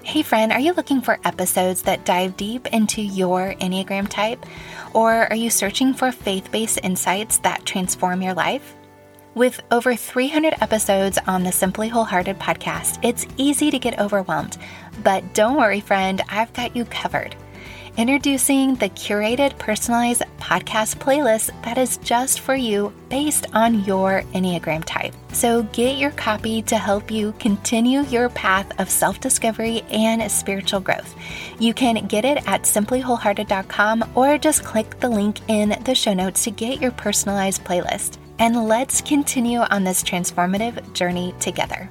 Hey friend, are you looking for episodes that dive deep into your Enneagram type? Or are you searching for faith-based insights that transform your life? With over 300 episodes on the Simply Wholehearted podcast, it's easy to get overwhelmed. But don't worry, friend, I've got you covered. Introducing the curated, personalized podcast playlist that is just for you based on your Enneagram type. So get your copy to help you continue your path of self-discovery and spiritual growth. You can get it at simplywholehearted.com or just click the link in the show notes to get your personalized playlist. And let's continue on this transformative journey together.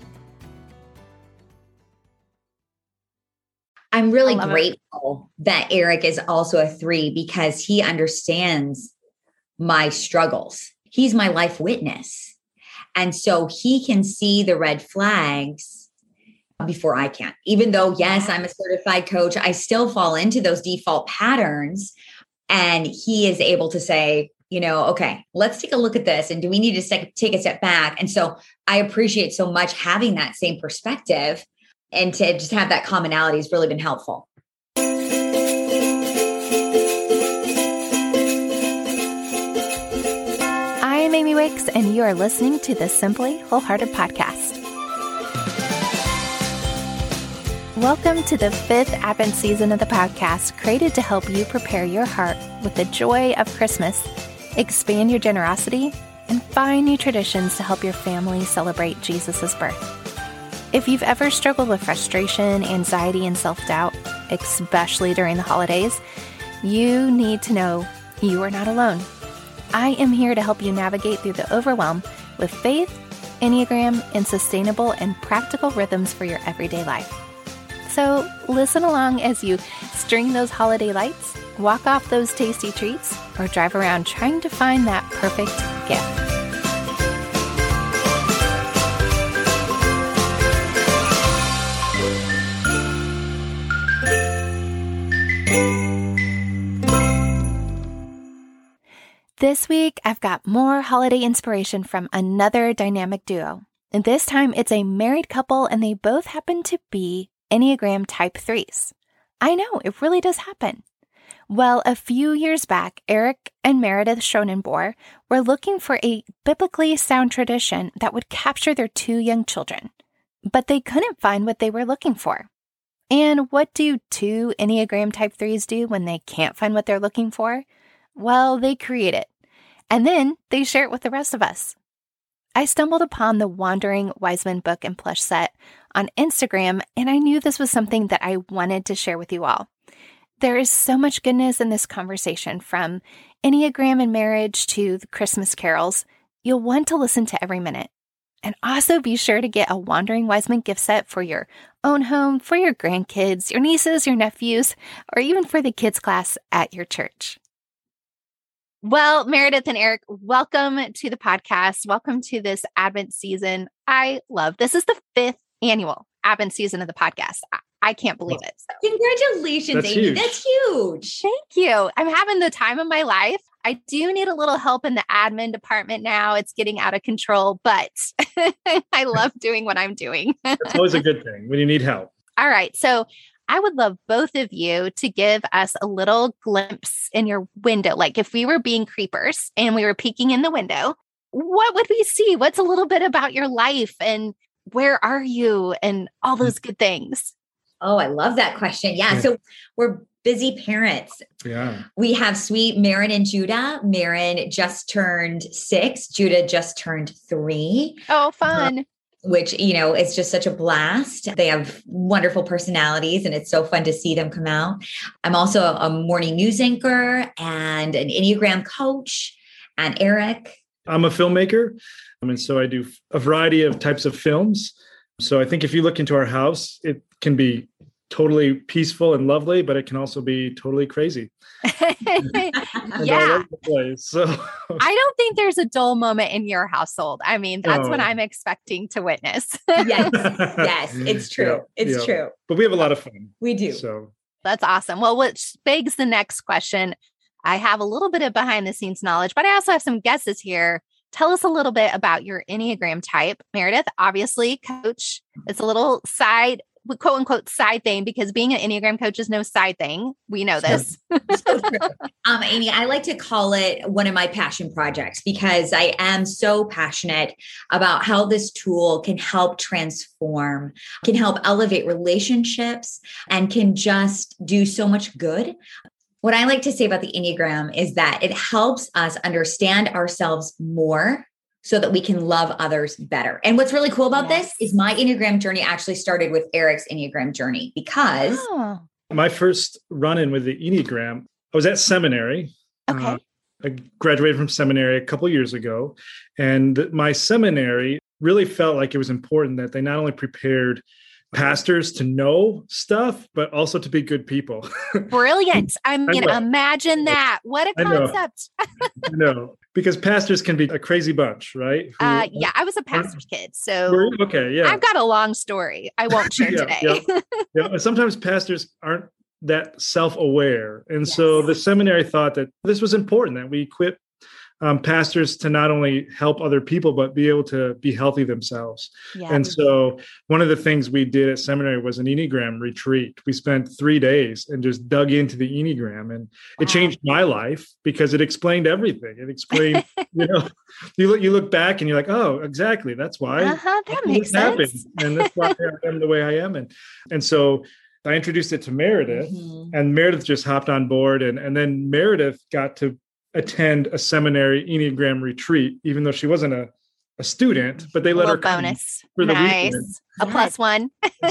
I'm really grateful that Eric is also a 3 because he understands my struggles. He's my life witness. And so he can see the red flags before I can. Even though, yes, I'm a certified coach, I still fall into those default patterns. And he is able to say, okay, let's take a look at this. And do we need to take a step back? And so I appreciate so much having that same perspective. And to just have that commonality has really been helpful. I'm Amy Wicks, and you are listening to the Simply Wholehearted podcast. Welcome to the 5th Advent season of the podcast, created to help you prepare your heart with the joy of Christmas, expand your generosity, and find new traditions to help your family celebrate Jesus' birth. If you've ever struggled with frustration, anxiety, and self-doubt, especially during the holidays, you need to know you are not alone. I am here to help you navigate through the overwhelm with faith, Enneagram, and sustainable and practical rhythms for your everyday life. So listen along as you string those holiday lights, walk off those tasty treats, or drive around trying to find that perfect gift. This week, I've got more holiday inspiration from another dynamic duo. And this time, it's a married couple, and they both happen to be Enneagram Type 3s. I know, it really does happen. Well, a few years back, Eric and Meredith Schronenbohr were looking for a biblically sound tradition that would capture their 2 young children. But they couldn't find what they were looking for. And what do 2 Enneagram Type 3s do when they can't find what they're looking for? Well, they create it. And then they share it with the rest of us. I stumbled upon the Wandering Wiseman book and plush set on Instagram, and I knew this was something that I wanted to share with you all. There is so much goodness in this conversation, from Enneagram and marriage to the Christmas carols. You'll want to listen to every minute. And also be sure to get a Wandering Wiseman gift set for your own home, for your grandkids, your nieces, your nephews, or even for the kids' class at your church. Well, Meredith and Eric, welcome to the podcast. Welcome to this Advent season. This is the 5th annual Advent season of the podcast. I can't believe it. So. Congratulations, Amy. Huge. That's huge. Thank you. I'm having the time of my life. I do need a little help in the admin department now. It's getting out of control, but I love doing what I'm doing. That's always a good thing when you need help. All right. So I would love both of you to give us a little glimpse in your window. Like if we were being creepers and we were peeking in the window, what would we see? What's a little bit about your life and where are you and all those good things? Oh, I love that question. Yeah. So we're busy parents. Yeah. We have sweet Marin and Judah. Marin just turned 6. Judah just turned 3. Oh, fun. Which, it's just such a blast. They have wonderful personalities and it's so fun to see them come out. I'm also a morning news anchor and an Enneagram coach. And Eric? I'm a filmmaker. And so I do a variety of types of films. So I think if you look into our house, it can be totally peaceful and lovely, but it can also be totally crazy. Yeah. So I don't think there's a dull moment in your household. I mean, that's what I'm expecting to witness. Yes, it's true. It's true. But we have a lot of fun. We do. So that's awesome. Well, which begs the next question. I have a little bit of behind the scenes knowledge, but I also have some guesses here. Tell us a little bit about your Enneagram type. Meredith, obviously, coach. It's a little side quote unquote side thing, because being an Enneagram coach is no side thing. We know this. So true. Amy, I like to call it one of my passion projects because I am so passionate about how this tool can help transform, can help elevate relationships, and can just do so much good. What I like to say about the Enneagram is that it helps us understand ourselves more so that we can love others better. And what's really cool about this is my Enneagram journey actually started with Eric's Enneagram journey because my first run-in with the Enneagram, I was at seminary. Okay. I graduated from seminary a couple of years ago, and my seminary really felt like it was important that they not only prepared pastors to know stuff, but also to be good people. Brilliant. I mean, imagine that. What a concept. I know. Because pastors can be a crazy bunch, right? I was a pastor's kid. So okay, yeah. I've got a long story I won't share today. Sometimes pastors aren't that self-aware. And so the seminary thought that this was important, that we equip pastors to not only help other people, but be able to be healthy themselves. Yeah. And so one of the things we did at seminary was an Enneagram retreat. We spent 3 days and just dug into the Enneagram, and it changed my life because it explained everything. It explained, you look back and you're like, oh, exactly. That's why that makes sense. And that's why I am the way I am. And so I introduced it to Meredith, and Meredith just hopped on board. And then Meredith got to attend a seminary Enneagram retreat, even though she wasn't a student, but they let her come bonus for the weekend. A +1.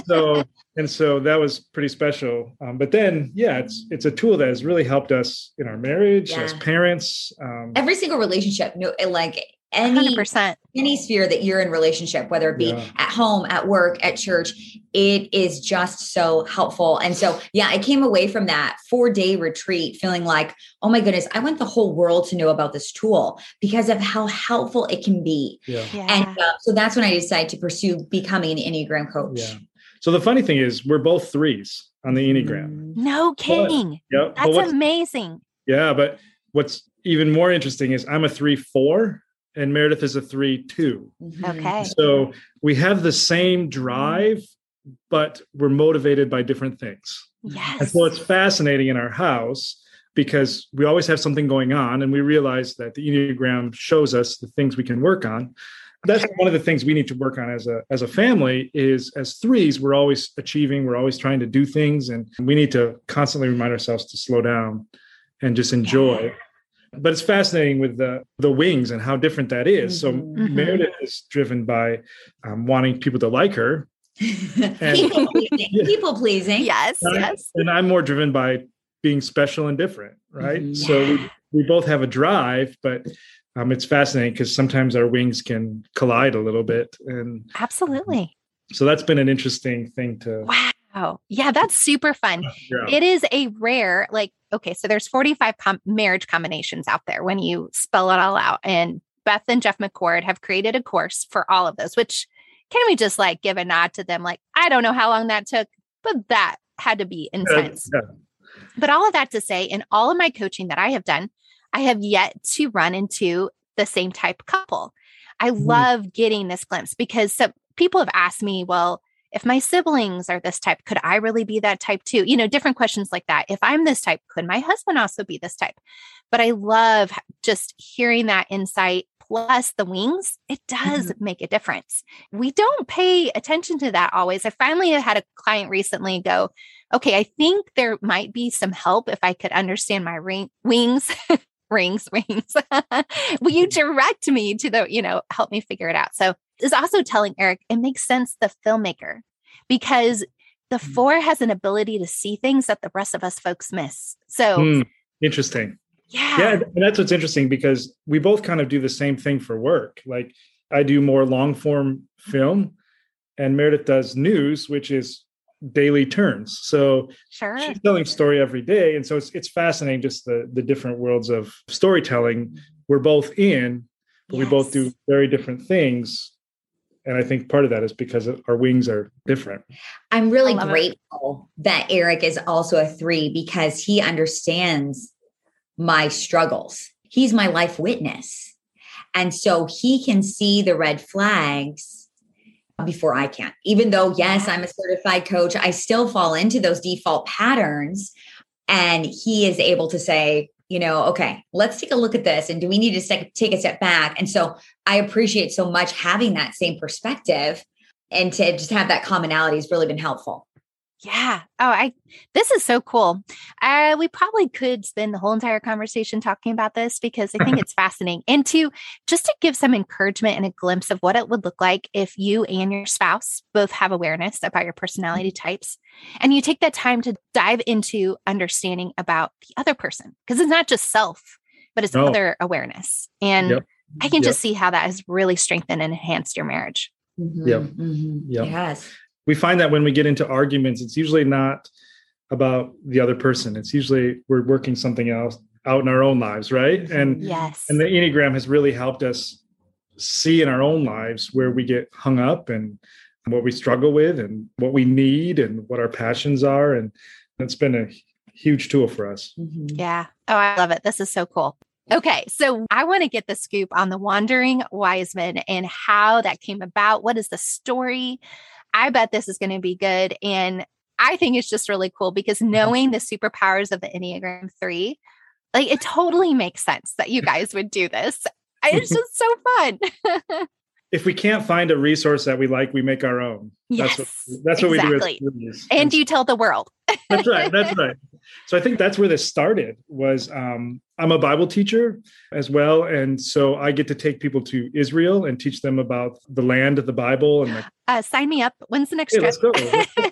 So that was pretty special. But then, it's a tool that has really helped us in our marriage as parents. Every single relationship, like any 100%. Any sphere that you're in relationship, whether it be at home, at work, at church, it is just so helpful. And so, I came away from that 4-day retreat feeling like, oh my goodness, I want the whole world to know about this tool because of how helpful it can be. And so that's when I decided to pursue becoming an Enneagram coach. Yeah. So the funny thing is we're both 3s on the Enneagram. No kidding. That's amazing. Yeah. But what's even more interesting is I'm a 3-4. And Meredith is a 3-2. Okay. So we have the same drive, but we're motivated by different things. Yes. And so it's fascinating in our house because we always have something going on, and we realize that the Enneagram shows us the things we can work on. That's one of the things we need to work on as a family is as 3s, we're always achieving, we're always trying to do things, and we need to constantly remind ourselves to slow down and just enjoy. Yeah. But it's fascinating with the wings and how different that is. So Meredith is driven by wanting people to like her. People pleasing. Yes. And I'm more driven by being special and different, right? So we both have a drive, but it's fascinating because sometimes our wings can collide a little bit. And absolutely. So that's been an interesting thing to. Wow. Yeah, that's super fun. Yeah. It is a rare, so there's 45 marriage combinations out there when you spell it all out. And Beth and Jeff McCord have created a course for all of those, which can we just give a nod to them? I don't know how long that took, but that had to be intense. But all of that to say, in all of my coaching that I have done, I have yet to run into the same type couple. I love getting this glimpse because some people have asked me, well, if my siblings are this type, could I really be that type too? Different questions like that. If I'm this type, could my husband also be this type? But I love just hearing that insight plus the wings. It does make a difference. We don't pay attention to that always. I finally had a client recently go, okay, I think there might be some help if I could understand my wings. Rings. Will you direct me to help me figure it out? So is also telling Eric, it makes sense, the filmmaker, because the 4 has an ability to see things that the rest of us folks miss. So interesting. Yeah. And that's what's interesting because we both kind of do the same thing for work. I do more long form film and Meredith does news, which is daily turns. So she's telling story every day. And so it's fascinating, just the different worlds of storytelling we're both in, but we both do very different things. And I think part of that is because our wings are different. I'm really grateful that Eric is also a 3 because he understands my struggles. He's my life witness. And so he can see the red flags before I can. Even though, yes, I'm a certified coach, I still fall into those default patterns. And he is able to say, okay, let's take a look at this. And do we need to take a step back? And so I appreciate so much having that same perspective, and to just have that commonality has really been helpful. Yeah. Oh, this is so cool. We probably could spend the whole entire conversation talking about this because I think it's fascinating. And just to give some encouragement and a glimpse of what it would look like if you and your spouse both have awareness about your personality types, and you take that time to dive into understanding about the other person, because it's not just self, but it's other awareness. And I can just see how that has really strengthened and enhanced your marriage. Yes. We find that when we get into arguments, it's usually not about the other person. It's usually we're working something else out in our own lives, right? And and the Enneagram has really helped us see in our own lives where we get hung up and what we struggle with and what we need and what our passions are. And it's been a huge tool for us. Yeah. Oh, I love it. This is so cool. Okay, so I want to get the scoop on the Wandering Wise Men and how that came about. What is the story? I bet this is going to be good. And I think it's just really cool because knowing the superpowers of the Enneagram 3, like it totally makes sense that you guys would do this. It's just so fun. If we can't find a resource that we like, we make our own. Yes, that's what exactly. we do. And you tell the world. That's right. That's right. So I think that's where this started was I'm a Bible teacher as well. And so I get to take people to Israel and teach them about the land of the Bible. And sign me up. When's the next trip? Let's go.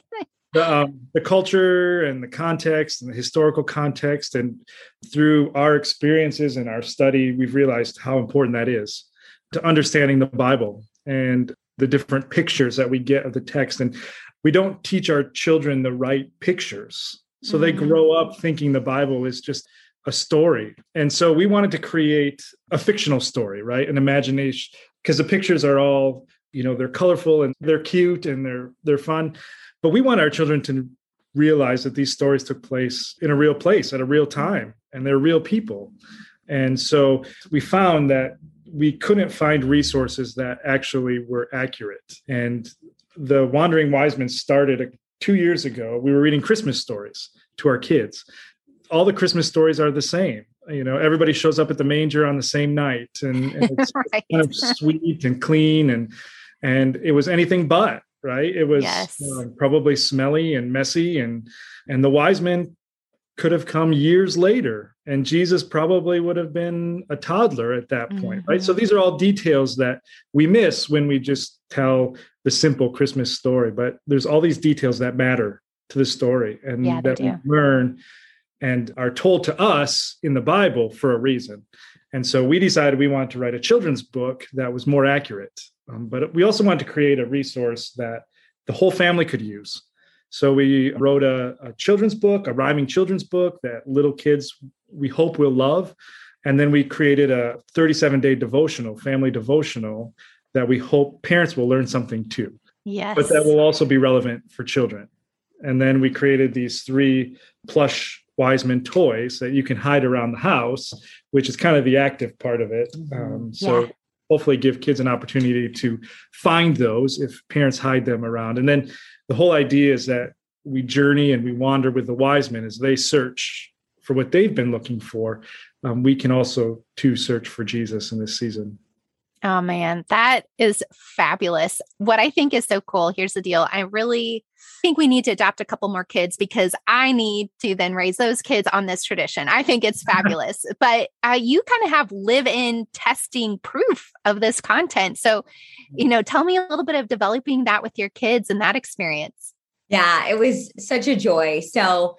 The culture and the context and the historical context. And through our experiences and our study, we've realized how important that is to understanding the Bible and the different pictures that we get of the text. And we don't teach our children the right pictures. So they grow up thinking the Bible is just a story. And so we wanted to create a fictional story, right? An imagination, because the pictures are all, they're colorful and they're cute and they're fun. But we want our children to realize that these stories took place in a real place at a real time, and they're real people. And so we found that we couldn't find resources that actually were accurate. And the Wandering Wise Men started 2 years ago. We were reading Christmas stories to our kids. All the Christmas stories are the same. Everybody shows up at the manger on the same night, and it's right. Kind of sweet and clean, and it was anything but, right? It was probably smelly and messy, and the wise men could have come years later, and Jesus probably would have been a toddler at that point, right? So these are all details that we miss when we just tell the simple Christmas story, but there's all these details that matter to the story and that we learn and are told to us in the Bible for a reason. And so we decided we wanted to write a children's book that was more accurate, but we also wanted to create a resource that the whole family could use. So we wrote a children's book, a rhyming children's book that little kids, we hope, will love. And then we created a 37-day devotional, family devotional, that we hope parents will learn something too. Yes. But that will also be relevant for children. And then we created these 3 plush Wise Men toys that you can hide around the house, which is kind of the active part of it. Hopefully give kids an opportunity to find those if parents hide them around. And then the whole idea is that we journey and we wander with the wise men as they search for what they've been looking for. We can also too search for Jesus in this season. Oh man, that is fabulous. What I think is so cool, here's the deal. I really think we need to adopt a couple more kids because I need to then raise those kids on this tradition. I think it's fabulous, but you kind of have live-in testing proof of this content. So, tell me a little bit of developing that with your kids and that experience. Yeah, it was such a joy. So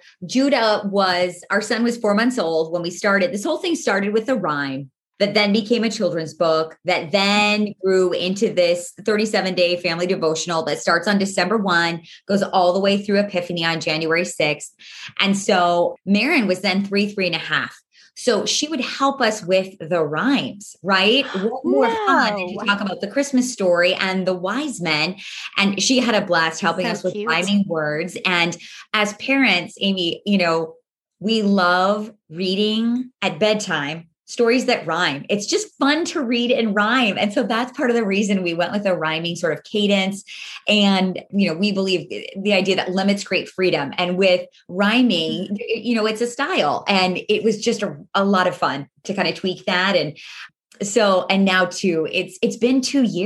our son was 4 months old when we started. This whole thing started with a rhyme that then became a children's book that then grew into this 37-day family devotional that starts on December 1, goes all the way through Epiphany on January 6th. And so Marin was then 3.5. So she would help us with the rhymes, right? What more fun than to talk about the Christmas story and the wise men. And she had a blast helping us with rhyming words. And as parents, Amy, we love reading at bedtime stories that rhyme. It's just fun to read and rhyme. And so that's part of the reason we went with a rhyming sort of cadence. And, we believe the idea that limits create freedom. And with rhyming, it's a style. And it was just a lot of fun to kind of tweak that. And now too, it's been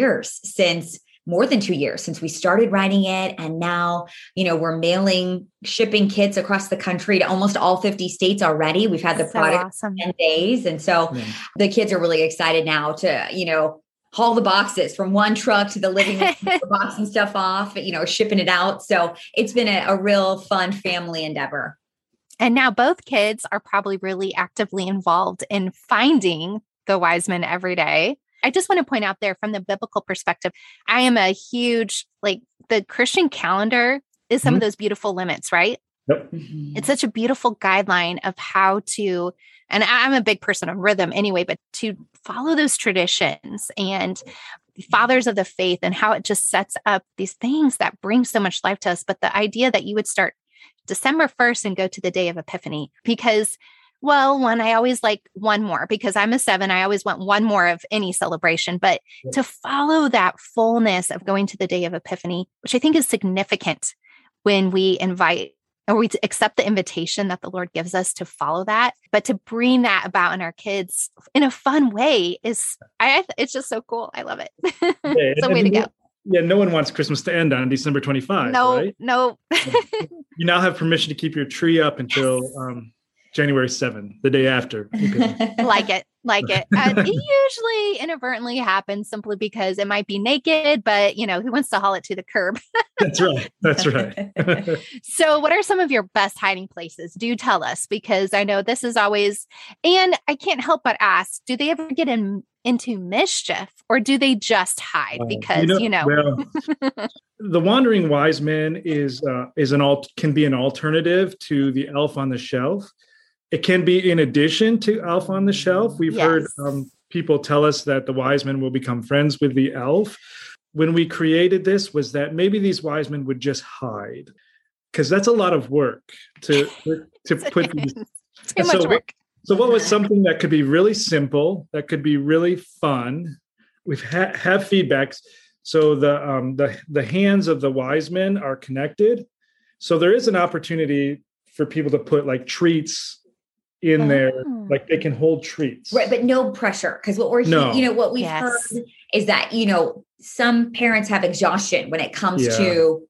more than 2 years since we started writing it. And now, we're shipping kits across the country to almost all 50 states already. We've had the product awesome. 10 days. And so the kids are really excited now to, haul the boxes from one truck to the living room, boxing stuff off, shipping it out. So it's been a real fun family endeavor. And now both kids are probably really actively involved in finding the wise men every day. I just want to point out there from the biblical perspective, I am a huge, the Christian calendar is some of those beautiful limits, right? Yep. It's such a beautiful guideline of how to, and I'm a big person on rhythm anyway, but to follow those traditions and fathers of the faith and how it just sets up these things that bring so much life to us. But the idea that you would start December 1st and go to the day of Epiphany, because I always like one more because I'm a 7. I always want one more of any celebration, but to follow that fullness of going to the day of Epiphany, which I think is significant when we invite or we accept the invitation that the Lord gives us to follow that, but to bring that about in our kids in a fun way it's just so cool. I love it. It's a way to go. Yeah, no one wants Christmas to end on December 25. No, right? no. You now have permission to keep your tree up until January 7th, the day after. Like it. It usually inadvertently happens simply because it might be naked, but who wants to haul it to the curb? That's right. So what are some of your best hiding places? Do tell us, because I know this is always, and I can't help but ask, do they ever get into mischief or do they just hide? Because, Well, the Wandering Wise Man can be an alternative to the Elf on the Shelf. It can be in addition to Elf on the Shelf. We've heard people tell us that the wise men will become friends with the elf. When we created this, was that maybe these wise men would just hide, because that's a lot of work to put these. Too much work. So what was something that could be really simple, that could be really fun? We've have feedbacks. So the hands of the wise men are connected. So there is an opportunity for people to put treats in there, they can hold treats. Right, but no pressure. Because what what we've heard is that, some parents have exhaustion when it comes to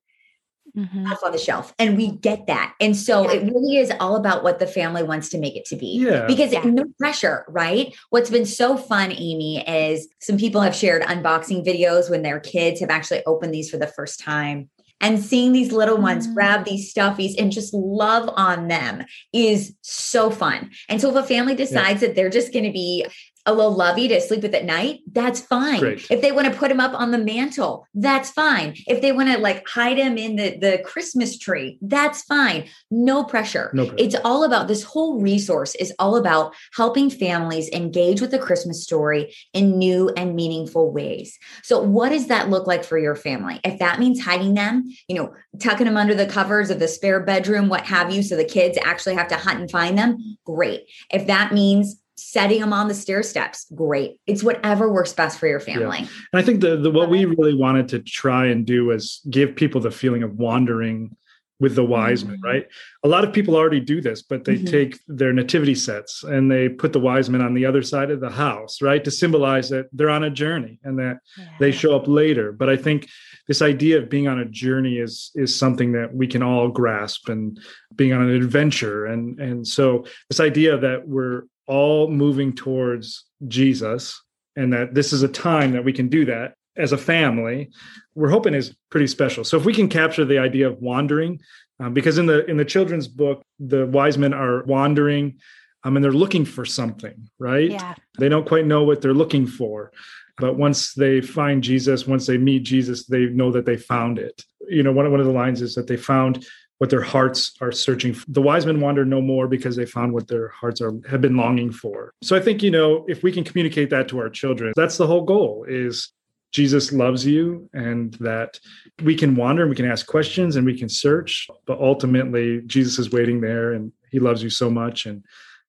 Elf on the Shelf. And we get that. And so it really is all about what the family wants to make it to be. Yeah. Because no pressure, right? What's been so fun, Amy, is some people have shared unboxing videos when their kids have actually opened these for the first time. And seeing these little ones grab these stuffies and just love on them is so fun. And so if a family decides that they're just going to be a little lovey to sleep with at night, that's fine. Great. If they want to put them up on the mantle, that's fine. If they want to hide them in the Christmas tree, that's fine. No pressure. It's all about, this whole resource is all about helping families engage with the Christmas story in new and meaningful ways. So what does that look like for your family? If that means hiding them, tucking them under the covers of the spare bedroom, what have you, so the kids actually have to hunt and find them, great. If that means setting them on the stair steps, great. It's whatever works best for your family. Yeah. And I think what we really wanted to try and do was give people the feeling of wandering with the wise men, right? A lot of people already do this, but they take their nativity sets and they put the wise men on the other side of the house, right? To symbolize that they're on a journey and that they show up later. But I think this idea of being on a journey is something that we can all grasp, and being on an adventure. And so this idea that we're all moving towards Jesus, and that this is a time that we can do that as a family, we're hoping is pretty special. So if we can capture the idea of wandering, because in the children's book, the wise men are wandering, and they're looking for something, right? Yeah. They don't quite know what they're looking for, but once they find Jesus, once they meet Jesus, they know that they found it. One of the lines is that they found what their hearts are searching for. The wise men wander no more because they found what their hearts have been longing for. So I think, if we can communicate that to our children, that's the whole goal, is Jesus loves you, and that we can wander and we can ask questions and we can search, but ultimately Jesus is waiting there and he loves you so much. And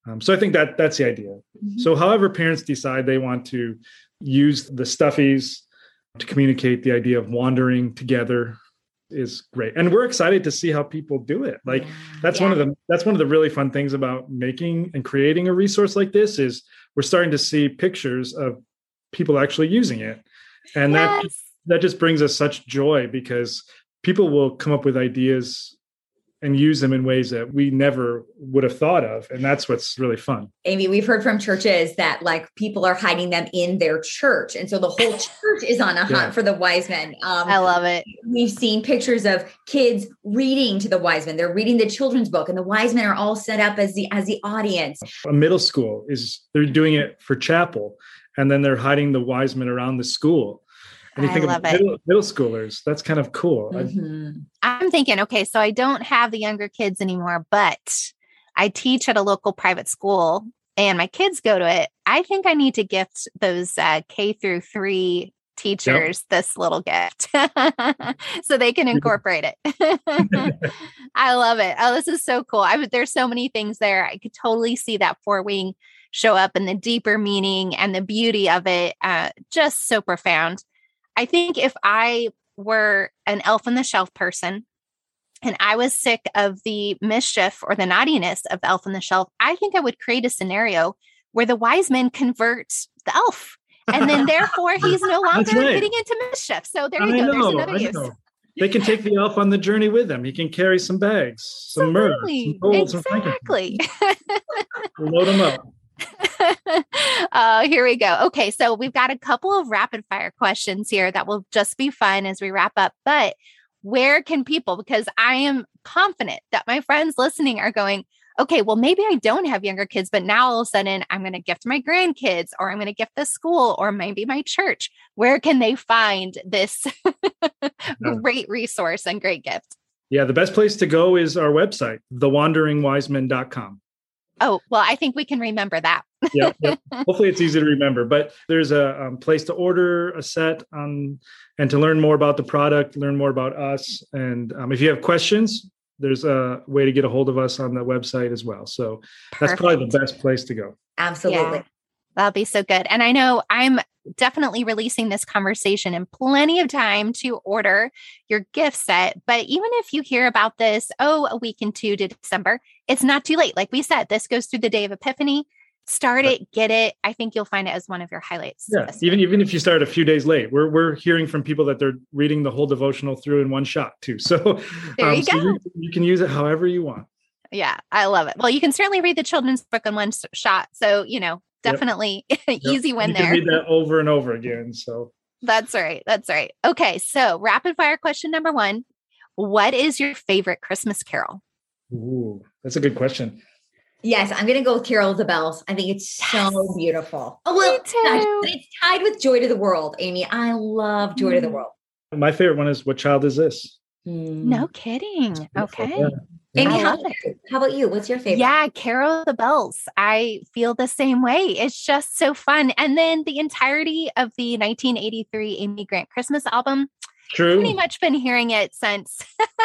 So I think that's the idea. Mm-hmm. So however parents decide they want to use the stuffies to communicate the idea of wandering together is great. And we're excited to see how people do it. Like that's one of the really fun things about making and creating a resource like this is we're starting to see pictures of people actually using it. And that just brings us such joy because people will come up with ideas and use them in ways that we never would have thought of. And that's what's really fun. Amy, we've heard from churches that like people are hiding them in their church. And so the whole church is on a hunt for the wise men. I love it. We've seen pictures of kids reading to the wise men. They're reading the children's book and the wise men are all set up as the audience. A middle school they're doing it for chapel. And then they're hiding the wise men around the school. And you think about middle schoolers, that's kind of cool. Mm-hmm. I'm thinking, okay, so I don't have the younger kids anymore, but I teach at a local private school and my kids go to it. I think I need to gift those K-3 teachers this little gift so they can incorporate it. I love it. Oh, this is so cool. There's so many things there. I could totally see that 4-wing show up and the deeper meaning and the beauty of it. Just so profound. I think if I were an elf on the shelf person and I was sick of the mischief or the naughtiness of the elf on the shelf, I think I would create a scenario where the wise men convert the elf. And then therefore he's no longer getting into mischief. So there you go. There's another use. They can take the elf on the journey with them. He can carry some bags, some myrrh, some gold, some frankincense. Load them up. Here we go. Okay, so we've got a couple of rapid fire questions here that will just be fun as we wrap up. But where can people, because I am confident that my friends listening are going, okay, well, maybe I don't have younger kids, but now all of a sudden I'm going to gift my grandkids or I'm going to gift the school or maybe my church. Where can they find this great resource and great gift? Yeah, the best place to go is our website, thewanderingwisemen.com. Oh, well, I think we can remember that. Yeah. Hopefully it's easy to remember, but there's a place to order a set and to learn more about the product, learn more about us. And if you have questions, there's a way to get a hold of us on the website as well. So that's probably the best place to go. Absolutely. Yeah, that'll be so good. And I know I'm definitely releasing this conversation in plenty of time to order your gift set. But even if you hear about this, a week into December, it's not too late. Like we said, this goes through the day of Epiphany. Start it, get it. I think you'll find it as one of your highlights. Yeah, even if you start a few days late, we're hearing from people that they're reading the whole devotional through in one shot too. So there you go. So you can use it however you want. Yeah, I love it. Well, you can certainly read the children's book in one shot. So, definitely easy win there. You can read that over and over again. So that's right. Okay. So rapid fire question number 1. What is your favorite Christmas carol? Ooh, that's a good question. Yes, I'm going to go with Carol of the Bells. I think it's so beautiful. Oh, well, me too. It's tied with Joy to the World, Amy. I love Joy to the World. My favorite one is What Child Is This? No kidding. Okay. Yeah. Amy, how about you? What's your favorite? Yeah, Carol of the Bells. I feel the same way. It's just so fun. And then the entirety of the 1983 Amy Grant Christmas album. True. Pretty much been hearing it since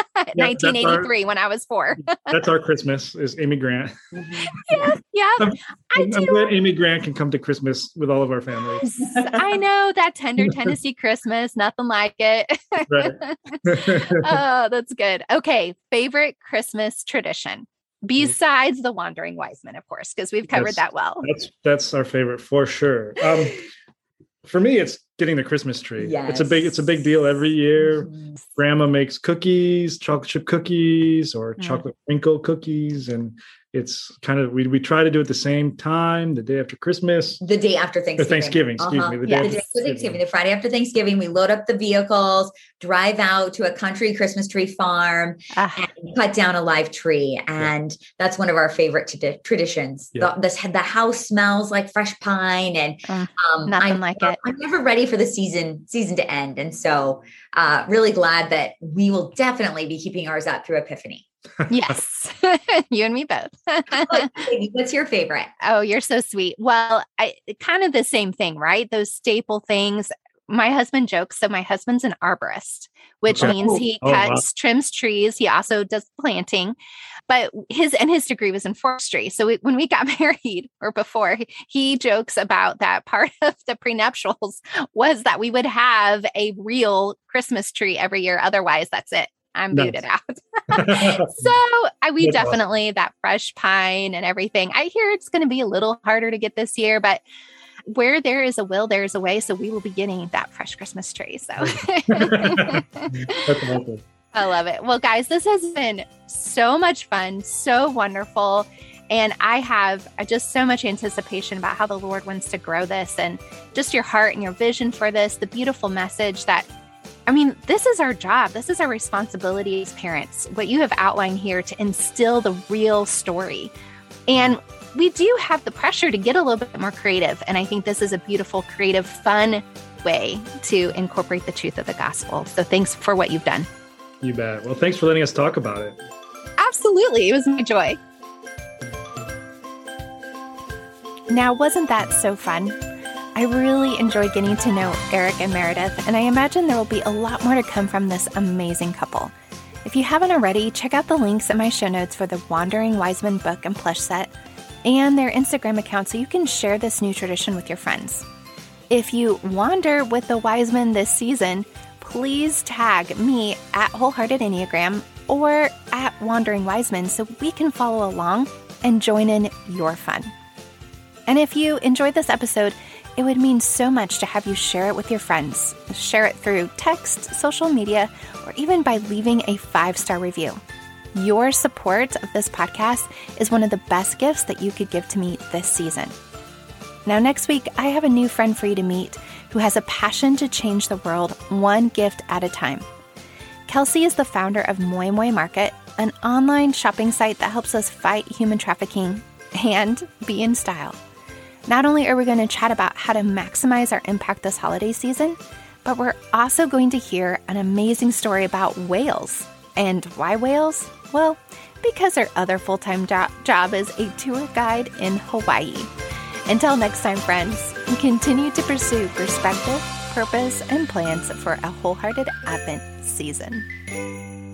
1983 when I was 4. That's our Christmas is Amy Grant. Yeah. I'm glad Amy Grant can come to Christmas with all of our families. I know that tender Tennessee Christmas, nothing like it. Right. Oh, that's good. Okay. Favorite Christmas tradition besides the Wandering Wise Men, of course, because we've covered that well. That's our favorite for sure. For me, it's getting the Christmas tree. Yes. It's a big deal every year. Mm-hmm. Grandma makes cookies, chocolate chip cookies or chocolate sprinkle cookies. And it's kind of, we try to do it the same time, the day after Christmas. The day after Thanksgiving. Thanksgiving, excuse me. The day after Thanksgiving. The Friday after Thanksgiving, we load up the vehicles, drive out to a country Christmas tree farm and cut down a live tree. And that's one of our favorite traditions. Yeah. The house smells like fresh pine and nothing like it. I'm never ready for the season to end. And so really glad that we will definitely be keeping ours up through Epiphany. Yes. You and me both. What's your favorite? Oh, you're so sweet. Well, kind of the same thing, right? Those staple things. my husband jokes. So my husband's an arborist, which means he cuts, trims trees. He also does planting, but his degree was in forestry. So when we got married or before, he jokes about that part of the prenuptials was that we would have a real Christmas tree every year. Otherwise, that's it. I'm booted out. So we definitely, that fresh pine and everything. I hear it's going to be a little harder to get this year, but where there is a will, there is a way. So we will be getting that fresh Christmas tree. So That's awesome. I love it. Well, guys, this has been so much fun, so wonderful. And I have just so much anticipation about how the Lord wants to grow this and just your heart and your vision for this, the beautiful message that, this is our job. This is our responsibility as parents, what you have outlined here to instill the real story. And we do have the pressure to get a little bit more creative. And I think this is a beautiful, creative, fun way to incorporate the truth of the gospel. So thanks for what you've done. You bet. Well, thanks for letting us talk about it. Absolutely. It was my joy. Now, wasn't that so fun? I really enjoyed getting to know Eric and Meredith, and I imagine there will be a lot more to come from this amazing couple. If you haven't already, check out the links in my show notes for the Wandering Wiseman book and plush set and their Instagram account so you can share this new tradition with your friends. If you wander with the Wiseman this season, please tag me at Wholehearted Enneagram or at Wandering Wiseman so we can follow along and join in your fun. And if you enjoyed this episode, it would mean so much to have you share it with your friends. Share it through text, social media, or even by leaving a 5-star review. Your support of this podcast is one of the best gifts that you could give to me this season. Now, next week, I have a new friend for you to meet who has a passion to change the world one gift at a time. Kelsey is the founder of Moi Moi Market, an online shopping site that helps us fight human trafficking and be in style. Not only are we going to chat about how to maximize our impact this holiday season, but we're also going to hear an amazing story about whales. And why whales? Well, because her other full-time job is a tour guide in Hawaii. Until next time, friends, continue to pursue perspective, purpose, and plans for a wholehearted Advent season.